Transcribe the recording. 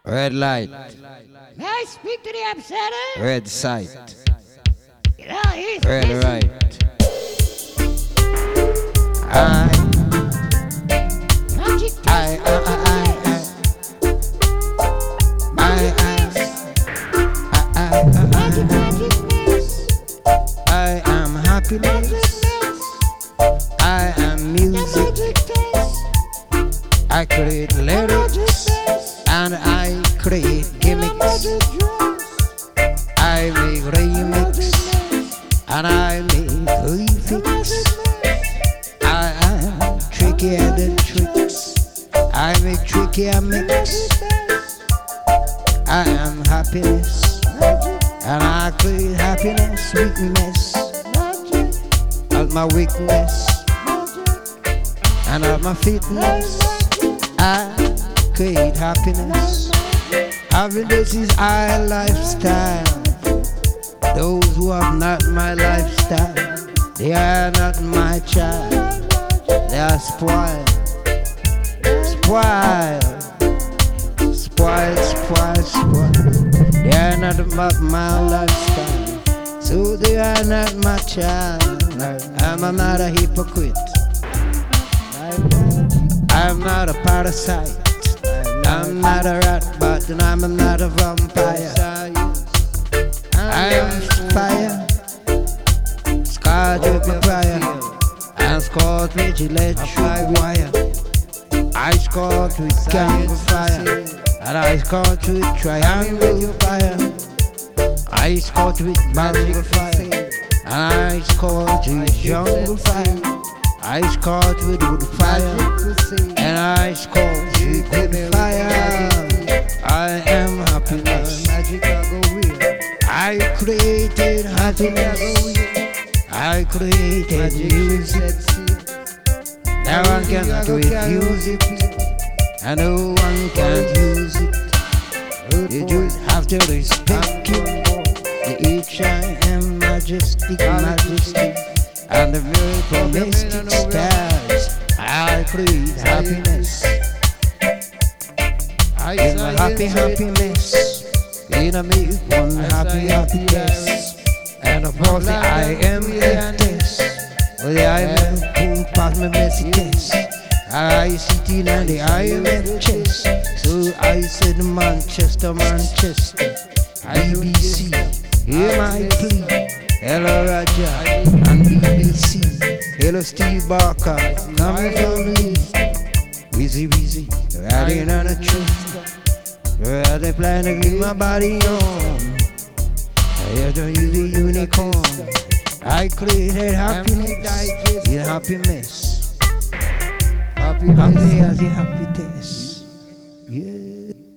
Red light, May I speak to the observer? red sight, He's red busy. right. I, Magic I, test, magic I, test. I am Magic happiness. test. I am music. Magic test. I create Magic lyrics test. and I create gimmicks. Magic dress. I make remix Magic test. and I make refix. Magic test. I am trickier than tricks. I make trickier mix. Magic test. I am happiness Magic, and I create happiness, weakness, magic, of my weakness magic, and of my fitness. I create happiness. Happiness is our lifestyle. Those who have not my lifestyle, they are not my child. They are spoiled, spoiled, spoiled, spoiled, spoiled. They are not about my lifestyle, so they are not my child. I'm not a hypocrite. I'm not a parasite. I'm not a rat, but I'm not a vampire. I am fire, scarred with fire, and scarred with electric wire. I scarred with camera fire, and I scarred with triangle fire. I scarred with mango fire, and I scarred with jungle fire. I scarred with wood fire, and I scarred with wood fire. I am happiness. I created happiness. I created music. No one can refuse it, and no one can use it. You just have to respect it. The each I am majestic, majesty, and the very domestic stars. I create happiness. In a happy, happy mess. In a make one happy, happy mess. And of course I am a test. Well, I am who pass me messy test. I sit in and the I am a chest. So I said Manchester, Manchester, BBC, hear my plea. Hello Raja and BBC. Hello Steve Barker, coming from me. Wheezy, wheezy, riding on a tree. Where they plan to leave my body on. I have to use the unicorn. I created happiness in happiness. Happy as a happy test. Yeah.